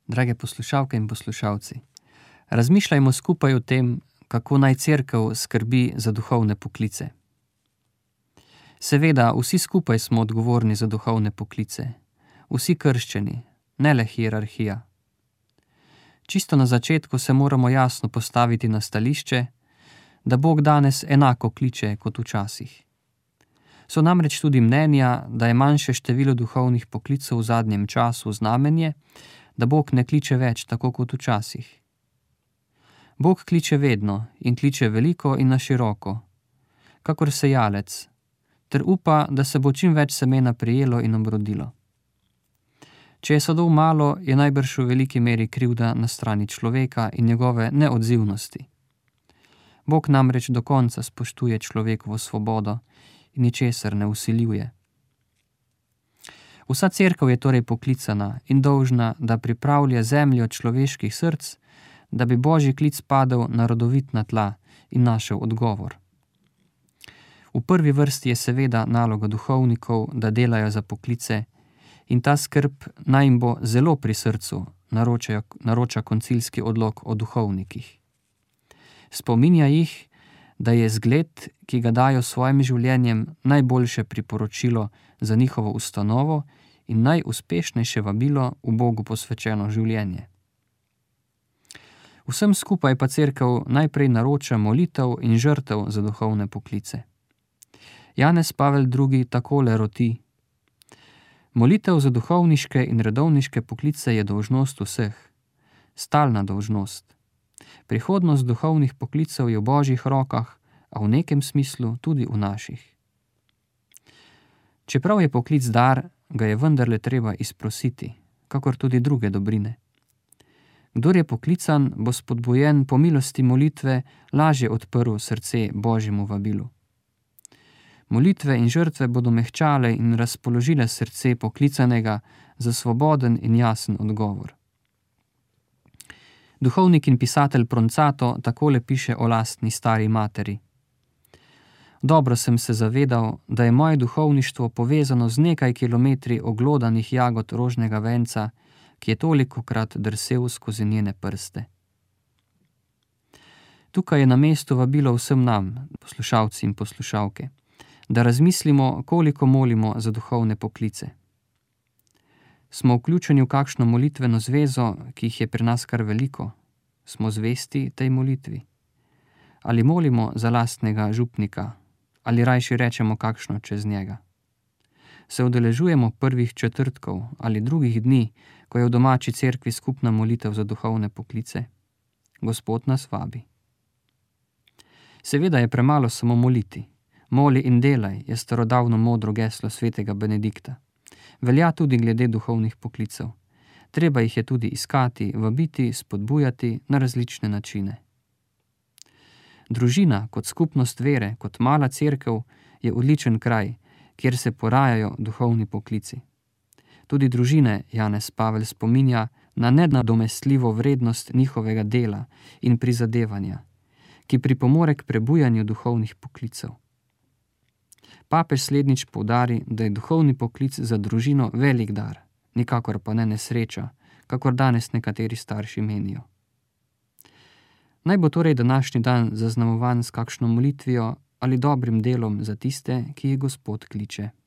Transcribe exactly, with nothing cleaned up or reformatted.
Drage poslušalke in poslušalci, razmišljajmo skupaj o tem, kako naj cerkev skrbi za duhovne poklice. Seveda, vsi skupaj smo odgovorni za duhovne poklice, vsi krščeni, ne le hierarhija. Čisto na začetku se moramo jasno postaviti na stališče, da Bog danes enako kliče kot včasih. So namreč tudi mnenja, da je manjše število duhovnih poklicev v zadnjem času znamenje, da Bog ne kliče več tako kot včasih. Bog kliče vedno in kliče veliko in na široko, kakor sejalec, ter upa, da se bo čim več semena prijelo in obrodilo. Če je sadov malo, je najbrž v veliki meri krivda na strani človeka in njegove neodzivnosti. Bog namreč do konca spoštuje človekovo svobodo in ničesar ne vsiljuje. Vsa cerkev je torej poklicana in dolžna, da pripravlja zemljo človeških src, da bi Božji klic padel na rodovitna tla in našel odgovor. V prvi vrsti je seveda naloga duhovnikov, da delajo za poklice, in ta skrb naj jim bo zelo pri srcu, naročajo, naroča koncilski odlok o duhovnikih. Spominja jih, da je zgled, ki ga dajo svojim življenjem, najboljše priporočilo za njihovo ustanovo in najuspešnejše vabilo v Bogu posvečeno življenje. Vsem skupaj pa cerkev najprej naroča molitev in žrtev za duhovne poklice. Janez Pavel drugi takole roti: molitev za duhovniške in redovniške poklice je dolžnost vseh, stalna dolžnost. Prihodnost duhovnih poklicev je v Božjih rokah, a v nekem smislu tudi v naših. Čeprav je poklic dar, ga je vendarle treba izprositi, kakor tudi druge dobrine. Kdor je poklican, bo spodbujen po milosti molitve lažje odprl srce Božjemu vabilu. Molitve in žrtve bodo mehčale in razpoložile srce poklicanega za svoboden in jasen odgovor. Duhovnik in pisatelj Proncato takole piše o lastni stari materi: dobro sem se zavedal, da je moje duhovništvo povezano z nekaj kilometri oglodanih jagod rožnega venca, ki je tolikokrat drsel skozi njene prste. Tukaj je na mestu vabilo vsem nam, poslušalci in poslušalke, da razmislimo, koliko molimo za duhovne poklice. Smo vključeni v kakšno molitveno zvezo, ki jih je pri nas kar veliko? Smo zvesti tej molitvi? Ali molimo za lastnega župnika? Ali rajši rečemo kakšno čez njega? Se udeležujemo prvih četrtkov ali drugih dni, ko je v domači cerkvi skupna molitev za duhovne poklice? Gospod nas vabi. Seveda je premalo samo moliti. Moli in delaj je starodavno modro geslo svetega Benedikta. Velja tudi glede duhovnih poklicev. Treba jih je tudi iskati, vabiti, spodbujati na različne načine. Družina kot skupnost vere, kot mala cerkev, je odličen kraj, kjer se porajajo duhovni poklici. Tudi družine Janez Pavel spominja na nenadomestljivo vrednost njihovega dela in prizadevanja, ki pripomore k prebujanju duhovnih poklicev. Papež slednjič poudari, da je duhovni poklic za družino velik dar, nikakor pa ne nesreča, kakor danes nekateri starši menijo. Naj bo torej današnji dan zaznamovan s kakšno molitvijo ali dobrim delom za tiste, ki jih Gospod kliče.